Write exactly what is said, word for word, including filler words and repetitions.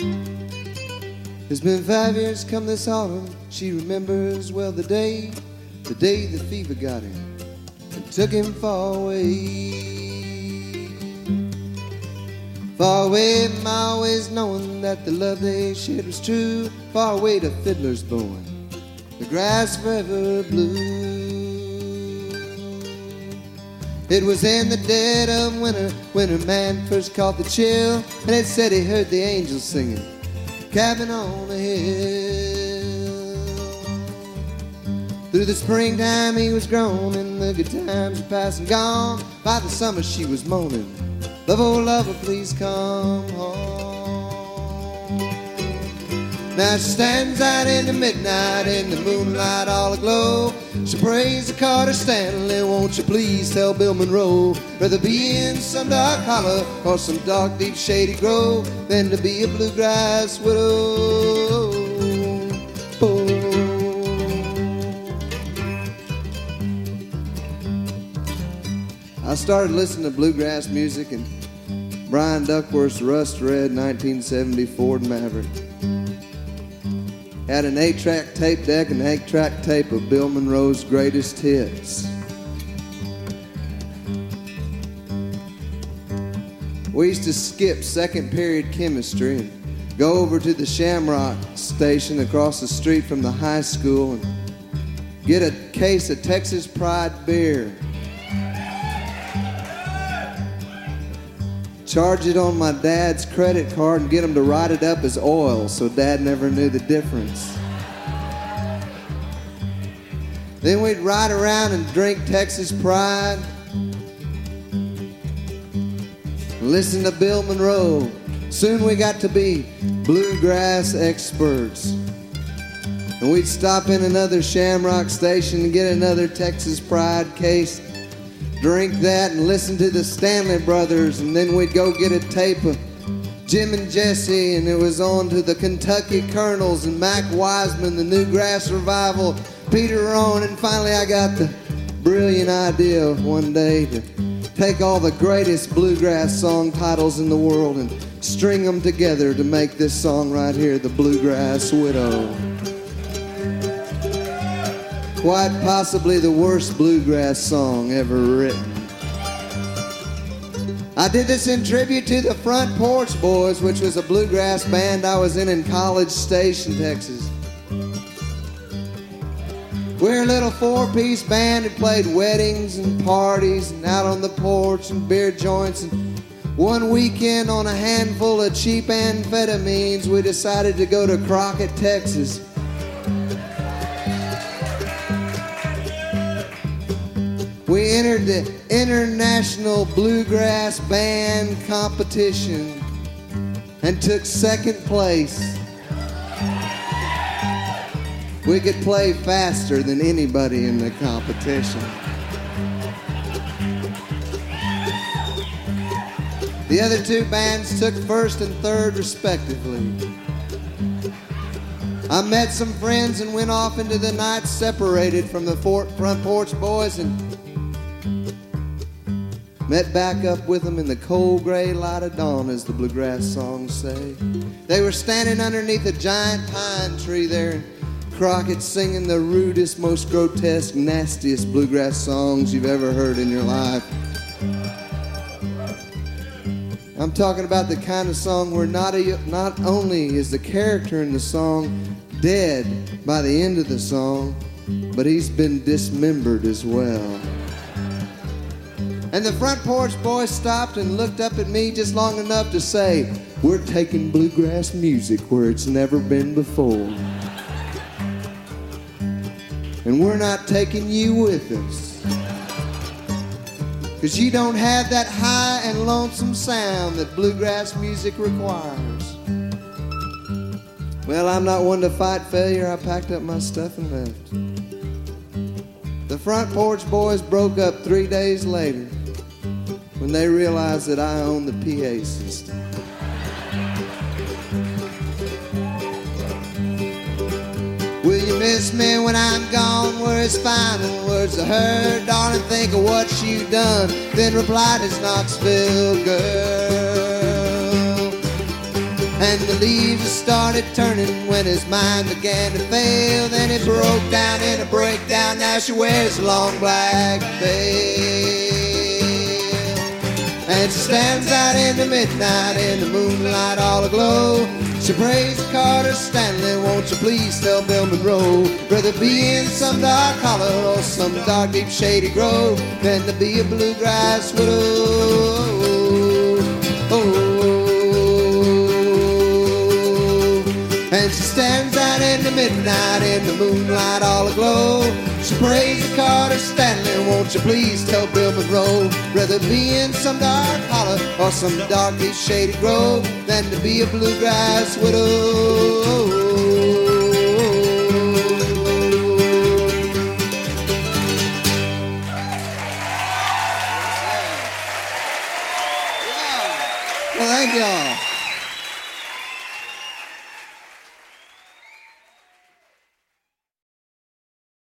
It's been five years come this autumn. She remembers well the day, the day the fever got him and took him far away. Far away from always knowing that the love they shared was true. Far away to fiddlers blowing the grass forever blue. It was in the dead of winter when her man first caught the chill, and it said he heard the angels singing, cabin on a hill. Through the springtime he was grown, and the good times were past and gone. By the summer she was moaning, love, oh lover, please come home. Now she stands out in the midnight, in the moonlight all aglow. She prays to Carter Stanley, won't you please tell Bill Monroe, rather be in some dark hollow or some dark, deep, shady grove than to be a bluegrass widow. Oh. I started listening to bluegrass music in Brian Duckworth's Rust Red nineteen seventy Ford Maverick. Had an eight-track tape deck and eight-track tape of Bill Monroe's greatest hits. We used to skip second period chemistry and go over to the Shamrock station across the street from the high school and get a case of Texas Pride beer. Charge it on my dad's credit card and get him to write it up as oil so Dad never knew the difference. Then we'd ride around and drink Texas Pride, listen to Bill Monroe. Soon we got to be bluegrass experts. And we'd stop in another Shamrock station and get another Texas Pride case, drink that and listen to the Stanley Brothers, and then we'd go get a tape of Jim and Jesse, and it was on to the Kentucky Colonels and Mac Wiseman, the Newgrass Revival, Peter Rowan, and finally I got the brilliant idea one day to take all the greatest bluegrass song titles in the world and string them together to make this song right here, The Bluegrass Widow. Quite possibly the worst bluegrass song ever written. I did this in tribute to the Front Porch Boys, which was a bluegrass band I was in in College Station, Texas. We're a little four-piece band that played weddings and parties and out on the porch and beer joints. And one weekend on a handful of cheap amphetamines, we decided to go to Crockett, Texas. We entered the International Bluegrass Band Competition and took second place. We could play faster than anybody in the competition. The other two bands took first and third respectively. I met some friends and went off into the night separated from the Front Porch Boys and met back up with them in the cold gray light of dawn, as the bluegrass songs say. They were standing underneath a giant pine tree there in Crockett singing the rudest, most grotesque, nastiest bluegrass songs you've ever heard in your life. I'm talking about the kind of song where not, a, not only is the character in the song dead by the end of the song, but he's been dismembered as well. And the Front Porch Boys stopped and looked up at me just long enough to say, "We're taking bluegrass music where it's never been before. And we're not taking you with us. Because you don't have that high and lonesome sound that bluegrass music requires." Well, I'm not one to fight failure. I packed up my stuff and left. The Front Porch Boys broke up three days later when they realized that I owned the P A system. Will you miss me when I'm gone? Were his final words to her. Darling, think of what you done. Then replied his Knoxville girl. and the leaves started turning when his mind began to fail. Then it broke down in a breakdown. Now she wears a long black veil, and she stands out in the midnight in the moonlight all aglow. She prays to Carter Stanley, won't you please tell Bill Monroe, rather be in some dark hollow or some dark deep shady grove than to be a bluegrass widow. Oh. And she stands out in the midnight in the moonlight all aglow. She prays to Carter Stanley, won't you please tell Bill Monroe, rather be in some dark hollow or some dark deep shady grove than to be a bluegrass widow. Well, thank y'all.